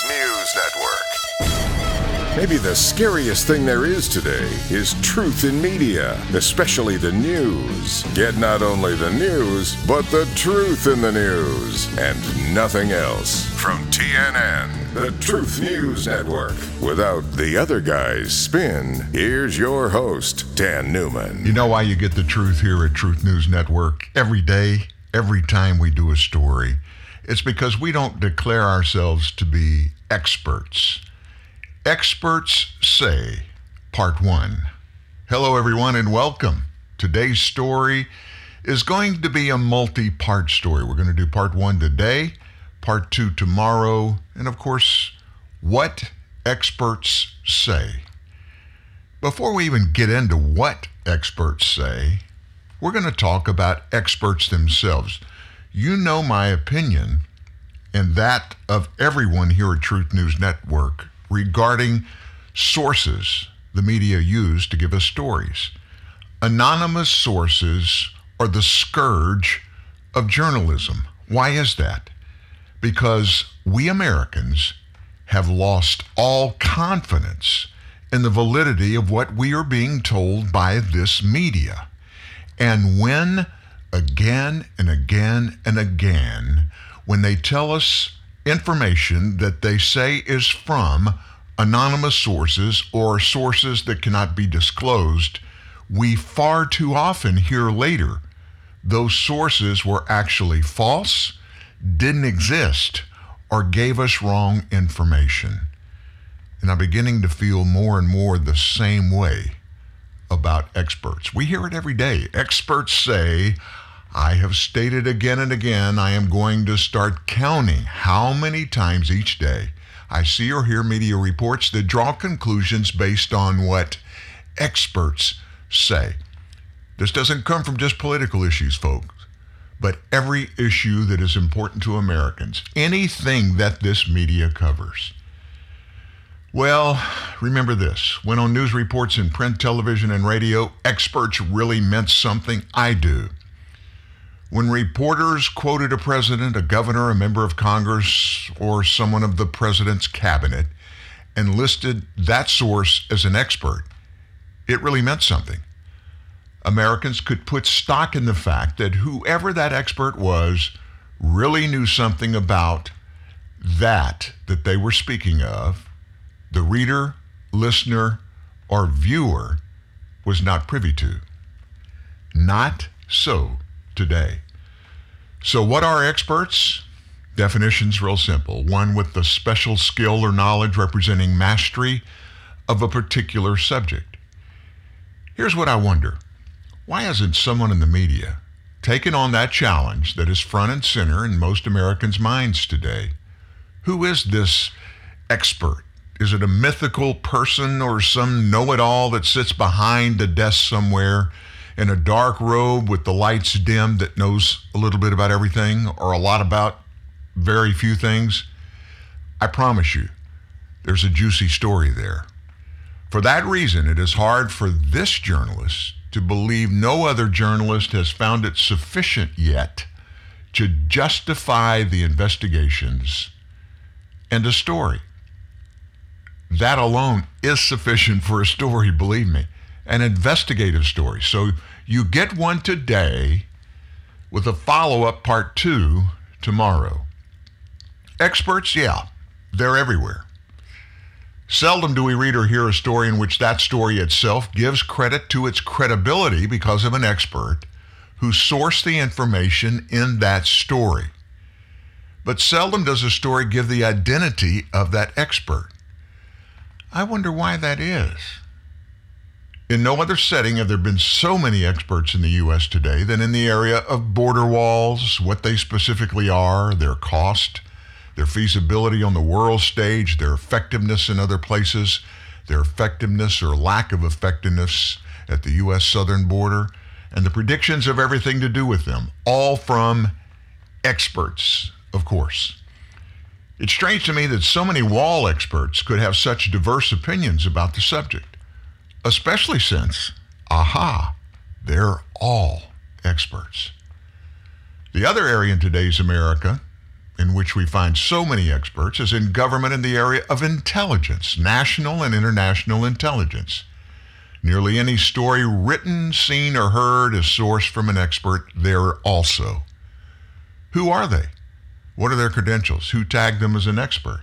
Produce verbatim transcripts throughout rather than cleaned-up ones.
Truth News Network. Maybe the scariest thing there is today is truth in media, especially the news. Get not only the news, but the truth in the news, and nothing else. From T N N, the Truth News Network. Without the other guy's spin, here's your host, Dan Newman. You know why you get the truth here at Truth News Network every day, every time we do a story? It's because we don't declare ourselves to be experts. Experts Say, Part one. Hello, everyone, and welcome. Today's story is going to be a multi-part story. We're going to do Part one today, Part two tomorrow, and of course, what experts say. Before we even get into what experts say, we're going to talk about experts themselves. You know my opinion, and that of everyone here at Truth News Network, regarding sources the media use to give us stories. Anonymous sources are the scourge of journalism. Why is that? Because we Americans have lost all confidence in the validity of what we are being told by this media. And when again and again and again, when they tell us information that they say is from anonymous sources or sources that cannot be disclosed, we far too often hear later those sources were actually false, didn't exist, or gave us wrong information. And I'm beginning to feel more and more the same way about experts. We hear it every day. Experts say, I have stated again and again, I am going to start counting how many times each day I see or hear media reports that draw conclusions based on what experts say. This doesn't come from just political issues, folks, but every issue that is important to Americans, anything that this media covers. Well, remember this, when on news reports in print, television, and radio, experts really meant something, I do. When reporters quoted a president, a governor, a member of Congress, or someone of the president's cabinet and listed that source as an expert, it really meant something. Americans could put stock in the fact that whoever that expert was really knew something about that that they were speaking of. The reader, listener, or viewer was not privy to. Not so today. So what are experts? Definition's real simple. One with the special skill or knowledge representing mastery of a particular subject. Here's what I wonder. Why hasn't someone in the media taken on that challenge that is front and center in most Americans' minds today? Who is this expert? Is it a mythical person or some know-it-all that sits behind a desk somewhere in a dark robe with the lights dimmed that knows a little bit about everything or a lot about very few things? I promise you, there's a juicy story there. For that reason, it is hard for this journalist to believe no other journalist has found it sufficient yet to justify the investigations and a story. That alone is sufficient for a story, believe me, an investigative story. So you get one today with a follow-up part two tomorrow. Experts, yeah, they're everywhere. Seldom do we read or hear a story in which that story itself gives credit to its credibility because of an expert who sourced the information in that story. But seldom does a story give the identity of that expert. I wonder why that is. In no other setting have there been so many experts in the U S today than in the area of border walls, what they specifically are, their cost, their feasibility on the world stage, their effectiveness in other places, their effectiveness or lack of effectiveness at the U S southern border, and the predictions of everything to do with them, all from experts, of course. It's strange to me that so many wall experts could have such diverse opinions about the subject, especially since, aha, they're all experts. The other area in today's America in which we find so many experts is in government in the area of intelligence, national and international intelligence. Nearly any story written, seen, or heard is sourced from an expert there also. Who are they? What are their credentials? Who tagged them as an expert?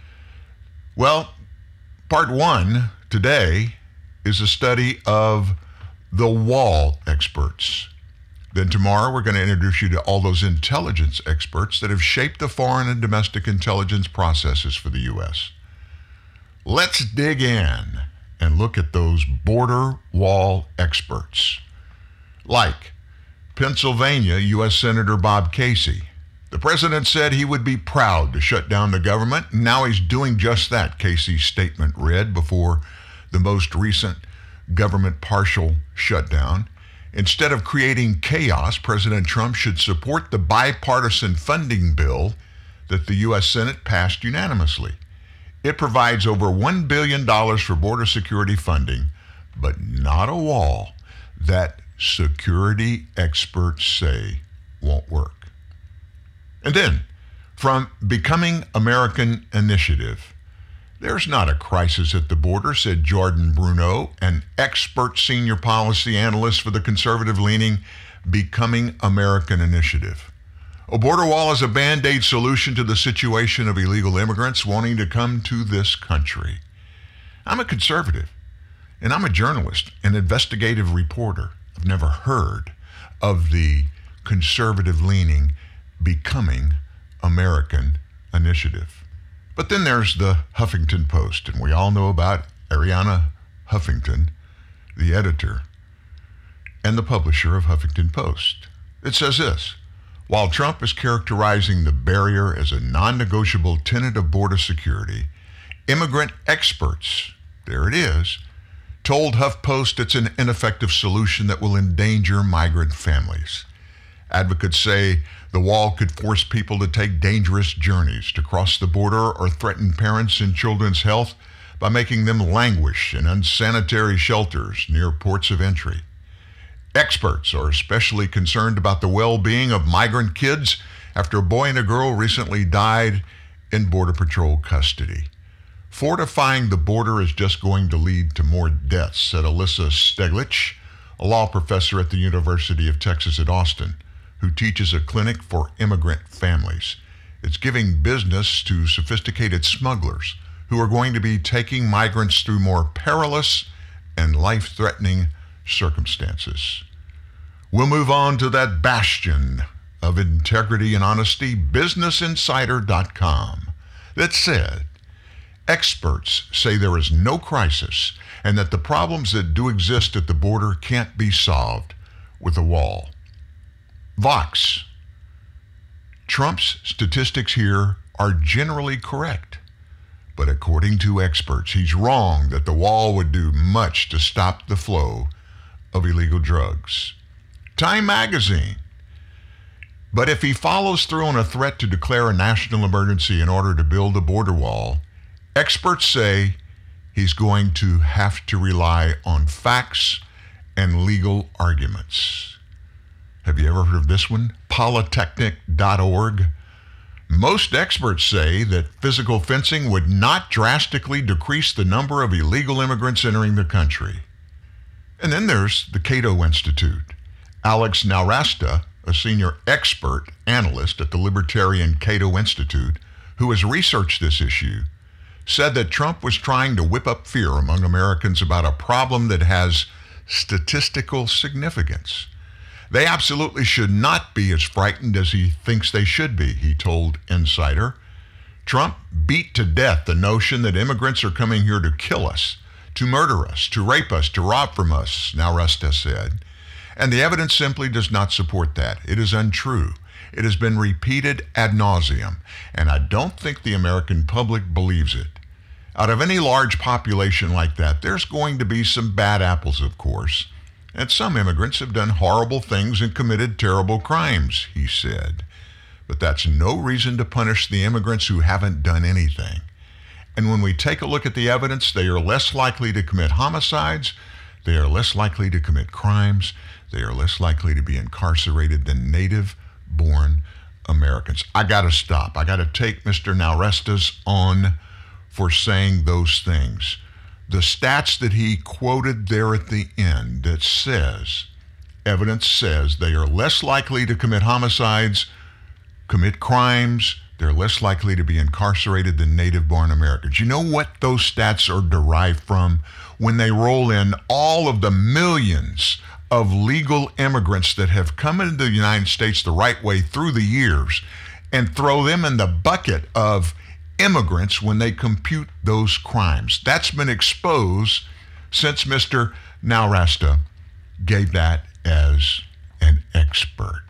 Well, part one today is a study of the wall experts. Then tomorrow we're going to introduce you to all those intelligence experts that have shaped the foreign and domestic intelligence processes for the U S. Let's dig in and look at those border wall experts. Like Pennsylvania U S Senator Bob Casey. The president said he would be proud to shut down the government, and now he's doing just that, Casey's statement read before the most recent government partial shutdown. Instead of creating chaos, President Trump should support the bipartisan funding bill that the U S Senate passed unanimously. It provides over one billion dollars for border security funding, but not a wall that security experts say won't work. And then, from Becoming American Initiative, there's not a crisis at the border, said Jordan Bruno, an expert senior policy analyst for the conservative-leaning Becoming American Initiative. A border wall is a Band-Aid solution to the situation of illegal immigrants wanting to come to this country. I'm a conservative, and I'm a journalist, an investigative reporter. I've never heard of the conservative-leaning Becoming American Initiative. But then there's the Huffington Post, and we all know about Arianna Huffington, the editor and the publisher of Huffington Post. It says this: while Trump is characterizing the barrier as a non-negotiable tenet of border security, immigrant experts, there it is, told HuffPost it's an ineffective solution that will endanger migrant families. Advocates say the wall could force people to take dangerous journeys to cross the border or threaten parents and children's health by making them languish in unsanitary shelters near ports of entry. Experts are especially concerned about the well-being of migrant kids after a boy and a girl recently died in Border Patrol custody. Fortifying the border is just going to lead to more deaths, said Alyssa Steglich, a law professor at the University of Texas at Austin, who teaches a clinic for immigrant families. It's giving business to sophisticated smugglers who are going to be taking migrants through more perilous and life-threatening circumstances. We'll move on to that bastion of integrity and honesty, Business Insider dot com, that said, experts say there is no crisis and that the problems that do exist at the border can't be solved with a wall. Vox. Trump's statistics here are generally correct, but according to experts, he's wrong that the wall would do much to stop the flow of illegal drugs. Time magazine. But if he follows through on a threat to declare a national emergency in order to build a border wall, experts say he's going to have to rely on facts and legal arguments. Have you ever heard of this one? Polytechnic dot org. Most experts say that physical fencing would not drastically decrease the number of illegal immigrants entering the country. And then there's the Cato Institute. Alex Nowrasteh, a senior expert analyst at the Libertarian Cato Institute, who has researched this issue, said that Trump was trying to whip up fear among Americans about a problem that has statistical significance. They absolutely should not be as frightened as he thinks they should be, he told Insider. Trump beat to death the notion that immigrants are coming here to kill us, to murder us, to rape us, to rob from us, Nowrasteh said. And the evidence simply does not support that. It is untrue. It has been repeated ad nauseum, and I don't think the American public believes it. Out of any large population like that, there's going to be some bad apples, of course. And some immigrants have done horrible things and committed terrible crimes, he said. But that's no reason to punish the immigrants who haven't done anything. And when we take a look at the evidence, they are less likely to commit homicides, they are less likely to commit crimes, they are less likely to be incarcerated than native-born Americans. Americans. I got to stop. I got to take Mister Nowrasteh's on for saying those things. The stats that he quoted there at the end that says, evidence says they are less likely to commit homicides, commit crimes, they're less likely to be incarcerated than native-born Americans. You know what those stats are derived from? When they roll in all of the millions of legal immigrants that have come into the United States the right way through the years and throw them in the bucket of immigrants when they compute those crimes. That's been exposed since Mister Nowrasteh gave that as an expert.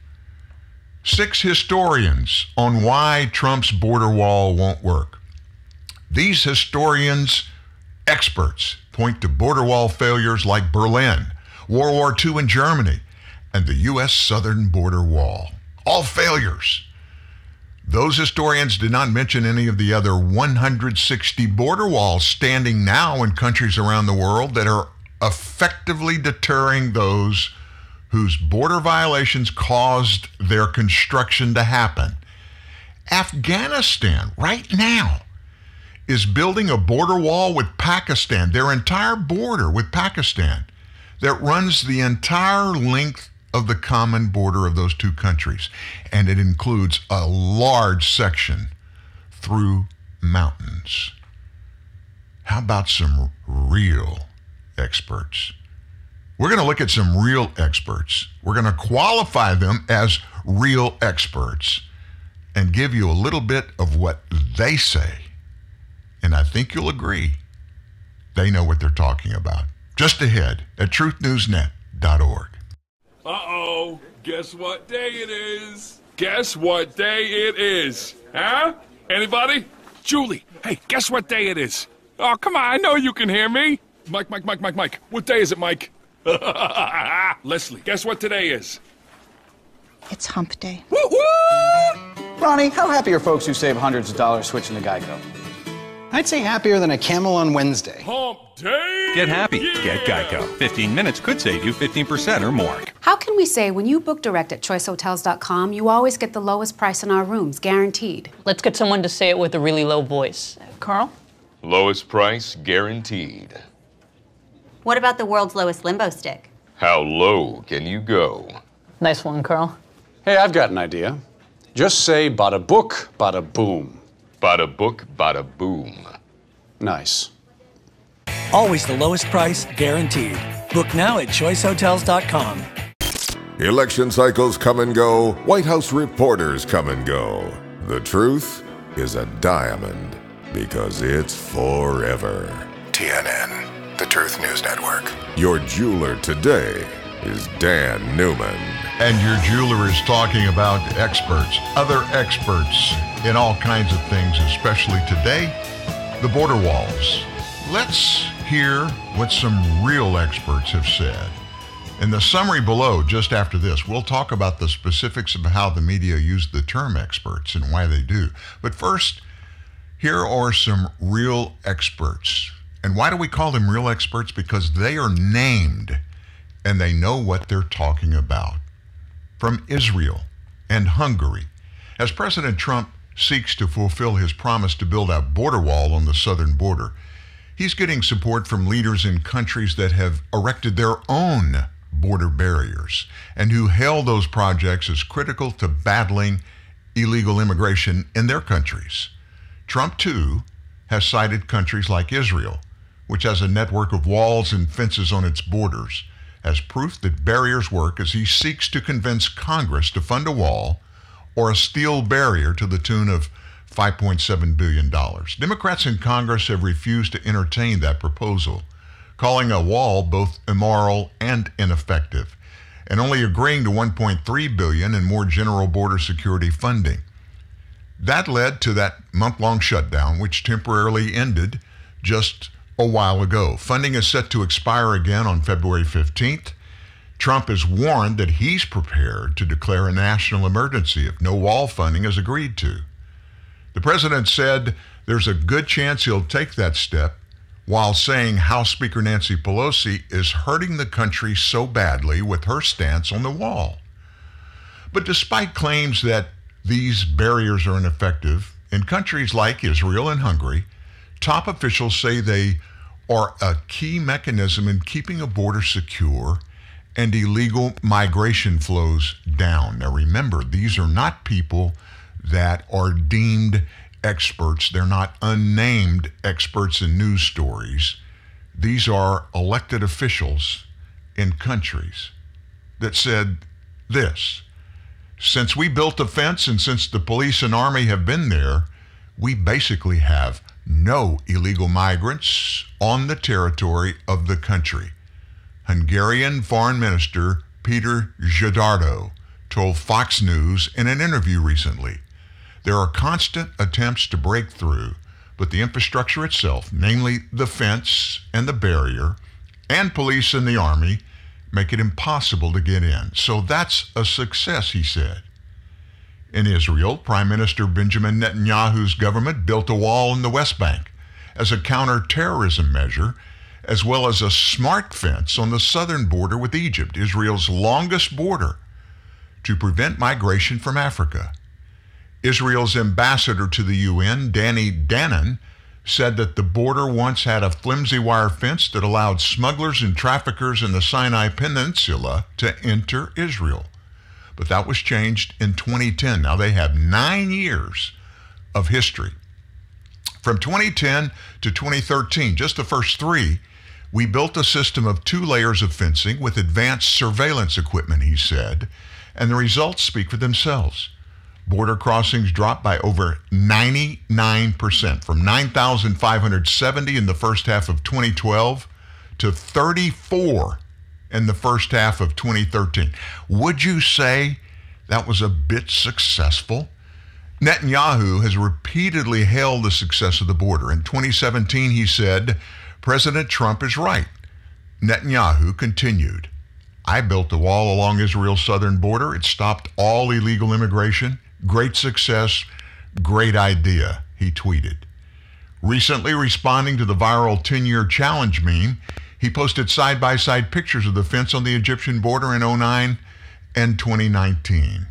Six historians on why Trump's border wall won't work. These historians, experts, point to border wall failures like Berlin, World War Two in Germany, and the U S southern border wall. All failures. Those historians did not mention any of the other one hundred sixty border walls standing now in countries around the world that are effectively deterring those whose border violations caused their construction to happen. Afghanistan, right now, is building a border wall with Pakistan, their entire border with Pakistan, that runs the entire length of the common border of those two countries. And it includes a large section through mountains. How about some real experts? We're going to look at some real experts. We're going to qualify them as real experts and give you a little bit of what they say. And I think you'll agree they know what they're talking about. Just ahead at truth news net dot org. Uh-oh, guess what day it is? Guess what day it is? Huh? Anybody? Julie, hey, guess what day it is? Oh, come on, I know you can hear me. Mike, Mike, Mike, Mike, Mike. What day is it, Mike? Leslie, guess what today is? It's hump day. Woo woo! Ronnie, how happy are folks who save hundreds of dollars switching to Geico? I'd say happier than a camel on Wednesday. Hump day! Get happy. Yeah! Get Geico. fifteen minutes could save you fifteen percent or more. How can we say when you book direct at choice hotels dot com, you always get the lowest price in our rooms, guaranteed? Let's get someone to say it with a really low voice. Carl? Lowest price guaranteed. What about the world's lowest limbo stick? How low can you go? Nice one, Carl. Hey, I've got an idea. Just say bada book, bada boom. Bada book, bada boom. Nice. Always the lowest price, guaranteed. Book now at choice hotels dot com. Election cycles come and go. White House reporters come and go. The truth is a diamond because it's forever. T N N, the Truth News Network. Your jeweler today is Dan Newman. And your jeweler is talking about experts, other experts in all kinds of things, especially today, the border walls. Let's hear what some real experts have said. In the summary below, just after this, we'll talk about the specifics of how the media use the term experts and why they do. But first, here are some real experts. And why do we call them real experts? Because they are named and they know what they're talking about. From Israel and Hungary, as President Trump seeks to fulfill his promise to build a border wall on the southern border, he's getting support from leaders in countries that have erected their own border barriers and who hail those projects as critical to battling illegal immigration in their countries. Trump, too, has cited countries like Israel, which has a network of walls and fences on its borders, as proof that barriers work, as he seeks to convince Congress to fund a wall or a steel barrier to the tune of five point seven billion dollars. Democrats in Congress have refused to entertain that proposal, calling a wall both immoral and ineffective, and only agreeing to one point three billion dollars in more general border security funding. That led to that month-long shutdown, which temporarily ended just a while ago. Funding is set to expire again on February fifteenth. Trump has warned that he's prepared to declare a national emergency if no wall funding is agreed to. The president said there's a good chance he'll take that step, while saying House Speaker Nancy Pelosi is hurting the country so badly with her stance on the wall. But despite claims that these barriers are ineffective, in countries like Israel and Hungary, top officials say they are a key mechanism in keeping a border secure and illegal migration flows down. Now remember, these are not people that are deemed experts. They're not unnamed experts in news stories. These are elected officials in countries that said this: since we built the fence and since the police and army have been there, we basically have no illegal migrants on the territory of the country. Hungarian Foreign Minister Peter Szijjártó told Fox News in an interview recently, there are constant attempts to break through, but the infrastructure itself, namely the fence and the barrier, and police and the army, make it impossible to get in. So that's a success, he said. In Israel, Prime Minister Benjamin Netanyahu's government built a wall in the West Bank as a counterterrorism measure, as well as a smart fence on the southern border with Egypt, Israel's longest border, to prevent migration from Africa. Israel's ambassador to the U N, Danny Danon, said that the border once had a flimsy wire fence that allowed smugglers and traffickers in the Sinai Peninsula to enter Israel. But that was changed in twenty ten. Now they have nine years of history. From twenty ten to twenty thirteen, just the first three, we built a system of two layers of fencing with advanced surveillance equipment, he said, and the results speak for themselves. Border crossings dropped by over ninety-nine percent, from nine thousand five hundred seventy in the first half of twenty twelve to thirty-four in the first half of twenty thirteen. Would you say that was a bit successful? Netanyahu has repeatedly hailed the success of the border. In twenty seventeen, he said, President Trump is right. Netanyahu continued, I built a wall along Israel's southern border. It stopped all illegal immigration. Great success, great idea, he tweeted. Recently, responding to the viral ten-year challenge meme, he posted side-by-side pictures of the fence on the Egyptian border in oh nine and twenty nineteen.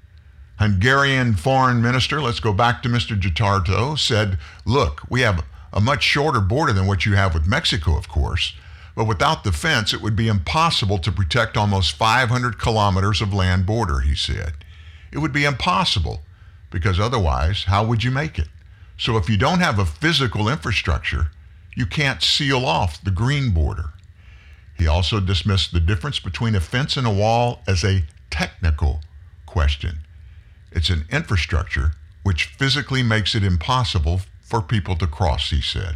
Hungarian foreign minister, let's go back to Mister Szijjártó, said, look, we have a much shorter border than what you have with Mexico, of course, but without the fence, it would be impossible to protect almost five hundred kilometers of land border, he said. It would be impossible because otherwise, how would you make it? So if you don't have a physical infrastructure, you can't seal off the green border. He also dismissed the difference between a fence and a wall as a technical question. It's an infrastructure which physically makes it impossible for people to cross, he said.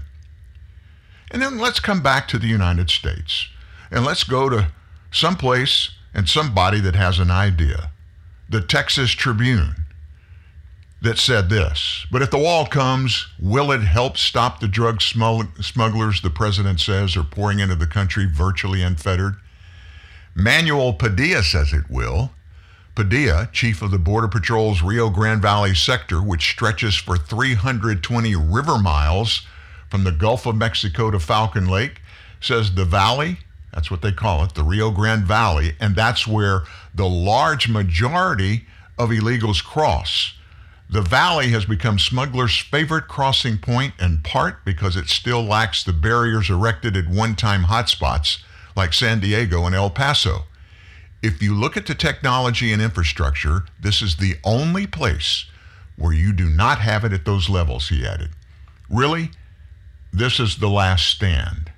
And then let's come back to the United States, and let's go to someplace and somebody that has an idea. The Texas Tribune, that said this, but if the wall comes, will it help stop the drug smugglers, the president says, are pouring into the country virtually unfettered? Manuel Padilla says it will. Padilla, chief of the Border Patrol's Rio Grande Valley sector, which stretches for three hundred twenty river miles from the Gulf of Mexico to Falcon Lake, says the valley, that's what they call it, the Rio Grande Valley, and that's where the large majority of illegals cross. The valley has become smugglers' favorite crossing point, in part because it still lacks the barriers erected at one-time hotspots like San Diego and El Paso. If you look at the technology and infrastructure, this is the only place where you do not have it at those levels, he added. Really, this is the last stand.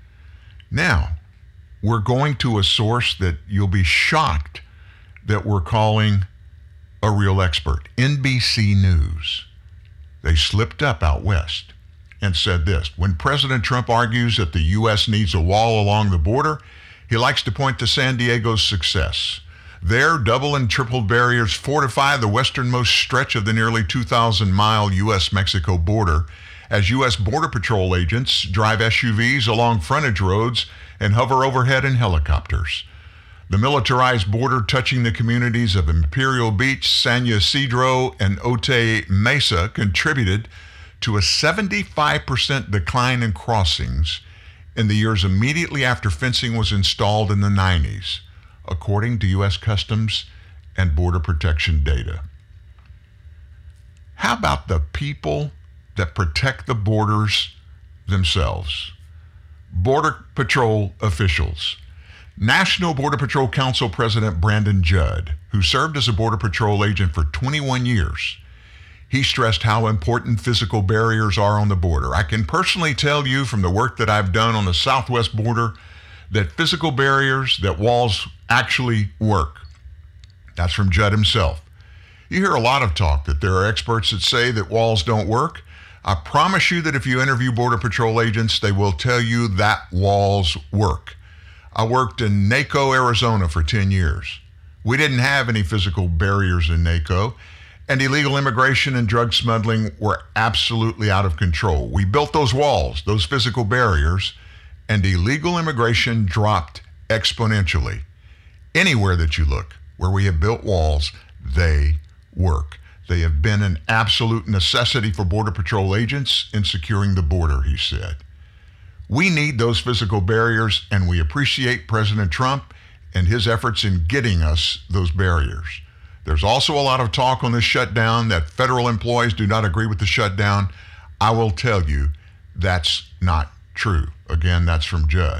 Now, we're going to a source that you'll be shocked that we're calling a real expert, N B C News. They slipped up out west and said this: when President Trump argues that the U S needs a wall along the border, he likes to point to San Diego's success. There, double and triple barriers fortify the westernmost stretch of the nearly two thousand mile U S Mexico border as U S Border Patrol agents drive S U Vs along frontage roads and hover overhead in helicopters. The militarized border touching the communities of Imperial Beach, San Ysidro, and Otay Mesa contributed to a seventy-five percent decline in crossings in the years immediately after fencing was installed in the nineties, according to U S Customs and Border Protection data. about the people that protect the borders themselves? Border Patrol officials. National Border Patrol Council President Brandon Judd, who served as a Border Patrol agent for twenty-one years, he stressed how important physical barriers are on the border. I can personally tell you from the work that I've done on the southwest border that physical barriers, that walls actually work. That's from Judd himself. You hear a lot of talk that there are experts that say that walls don't work. I promise you that if you interview Border Patrol agents, they will tell you that walls work. I worked in NACO, Arizona for ten years. We didn't have any physical barriers in NACO, and illegal immigration and drug smuggling were absolutely out of control. We built those walls, those physical barriers, and illegal immigration dropped exponentially. Anywhere that you look where we have built walls, they work. They have been an absolute necessity for Border Patrol agents in securing the border, he said. We need those physical barriers, and we appreciate President Trump and his efforts in getting us those barriers. There's also a lot of talk on this shutdown that federal employees do not agree with the shutdown. I will tell you that's not true. Again, that's from Judd.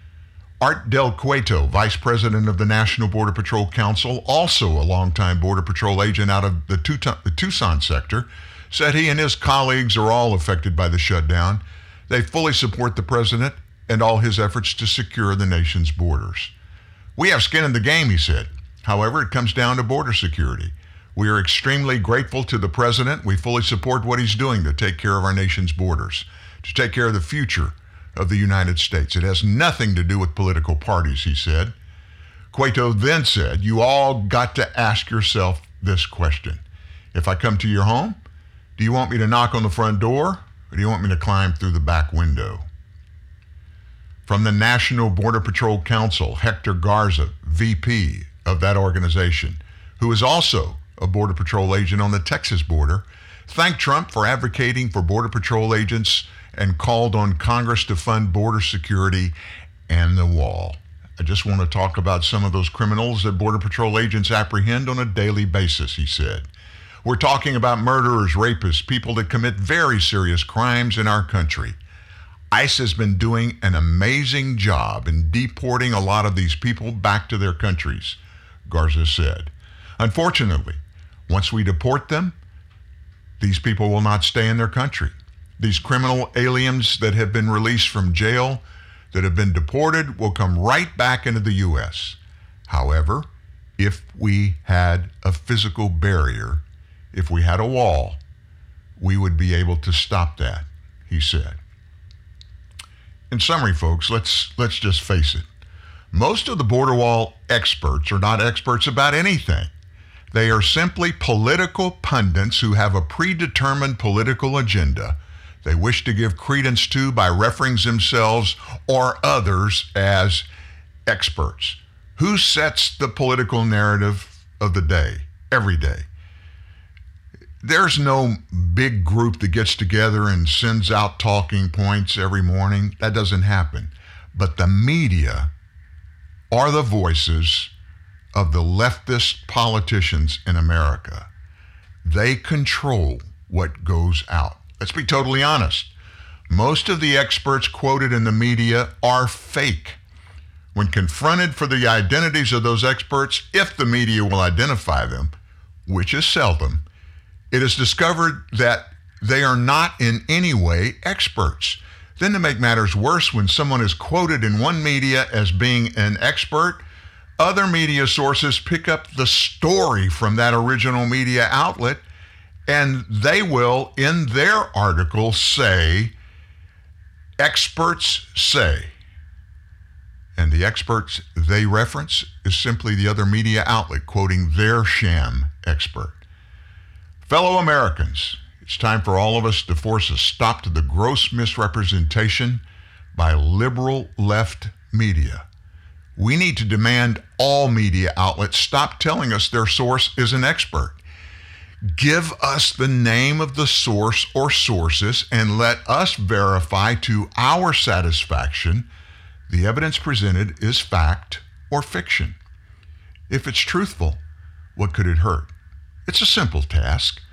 Art Del Cueto, Vice President of the National Border Patrol Council, also a longtime Border Patrol agent out of the Tucson sector, said he and his colleagues are all affected by the shutdown. They fully support the president and all his efforts to secure the nation's borders. We have skin in the game, he said. However, it comes down to border security. We are extremely grateful to the president. We fully support what he's doing to take care of our nation's borders, to take care of the future of the United States. It has nothing to do with political parties, he said. Cueto then said, you all got to ask yourself this question. If I come to your home, do you want me to knock on the front door, or do you want me to climb through the back window? From the National Border Patrol Council, Hector Garza, V P of that organization, who is also a Border Patrol agent on the Texas border, thanked Trump for advocating for Border Patrol agents and called on Congress to fund border security and the wall. I just want to talk about some of those criminals that Border Patrol agents apprehend on a daily basis, he said. We're talking about murderers, rapists, people that commit very serious crimes in our country. ICE has been doing an amazing job in deporting a lot of these people back to their countries, Garza said. Unfortunately, once we deport them, these people will not stay in their country. These criminal aliens that have been released from jail, that have been deported, will come right back into the U S. However, if we had a physical barrier, if we had a wall, we would be able to stop that, he said. In summary, folks, let's let's just face it. Most of the border wall experts are not experts about anything. They are simply political pundits who have a predetermined political agenda they wish to give credence to by referencing themselves or others as experts. Who sets the political narrative of the day, every day? There's no big group that gets together and sends out talking points every morning. That doesn't happen. But the media are the voices of the leftist politicians in America. They control what goes out. Let's be totally honest. Most of the experts quoted in the media are fake. When confronted for the identities of those experts, if the media will identify them, which is seldom, it is discovered that they are not in any way experts. Then to make matters worse, when someone is quoted in one media as being an expert, other media sources pick up the story from that original media outlet, and they will, in their article, say, experts say. And the experts they reference is simply the other media outlet quoting their sham expert. Fellow Americans, it's time for all of us to force a stop to the gross misrepresentation by liberal left media. We need to demand all media outlets stop telling us their source is an expert. Give us the name of the source or sources and let us verify to our satisfaction the evidence presented is fact or fiction. If it's truthful, what could it hurt? It's a simple task.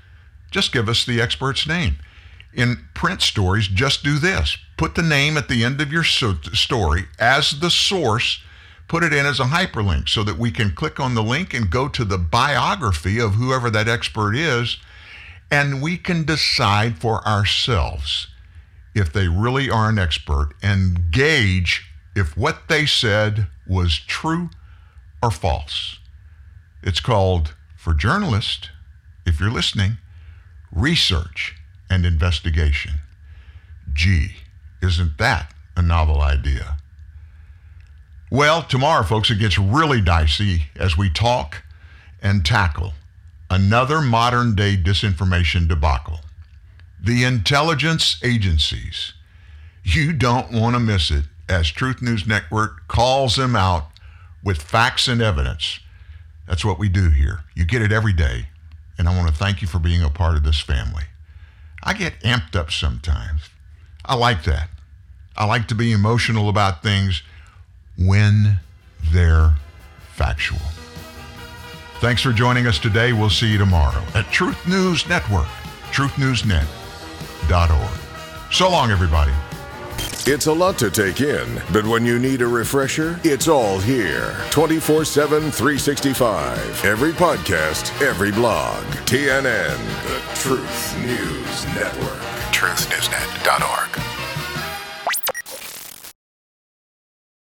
Just give us the expert's name. In print stories, just do this. Put the name at the end of your so- story as the source. Put it in as a hyperlink so that we can click on the link and go to the biography of whoever that expert is, and we can decide for ourselves if they really are an expert and gauge if what they said was true or false. It's called, for journalists, if you're listening, research and investigation. Gee, isn't that a novel idea? Well, tomorrow, folks, it gets really dicey as we talk and tackle another modern-day disinformation debacle. The intelligence agencies. You don't want to miss it as Truth News Network calls them out with facts and evidence. That's what we do here. You get it every day, and I want to thank you for being a part of this family. I get amped up sometimes. I like that. I like to be emotional about things when they're factual. Thanks for joining us today. We'll see you tomorrow at Truth News Network, truth news net dot org. So long, everybody. It's a lot to take in, but when you need a refresher, it's all here. twenty-four seven, three sixty-five. Every podcast, every blog. T N N, the Truth News Network. truth news net dot org.